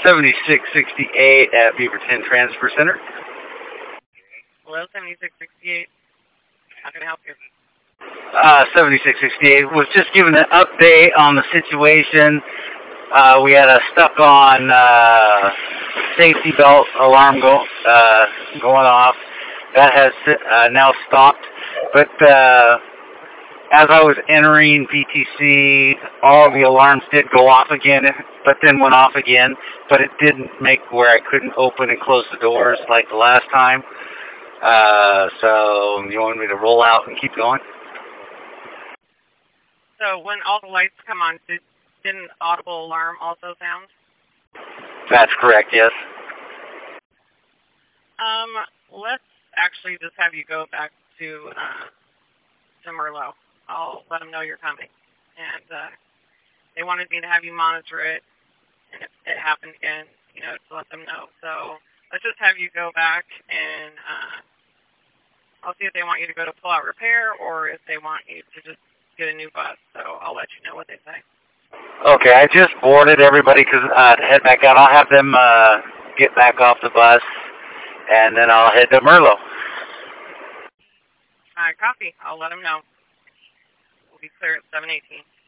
7668 at Beaverton Transfer Center. Hello, 7668. How can I help you? 7668 was just giving an update on the situation. We had a stuck-on safety belt alarm going off. That has now stopped. But as I was entering BTC, all the alarms did go off again, but then went off again. But it didn't make where I couldn't open and close the doors like the last time. So you want me to roll out and keep going? So when all the lights come on, didn't audible alarm also sound? That's correct, yes. Let's actually just have you go back to Merlot. I'll let them know you're coming. And they wanted me to have you monitor it, and if it happened again, to let them know. So let's just have you go back, and I'll see if they want you to go to pull-out repair or if they want you to just get a new bus. So I'll let you know what they say. Okay, I just boarded everybody to head back out. I'll have them get back off the bus, and then I'll head to Merlot. All right, copy. I'll let them know. We'll be clear at 7:18.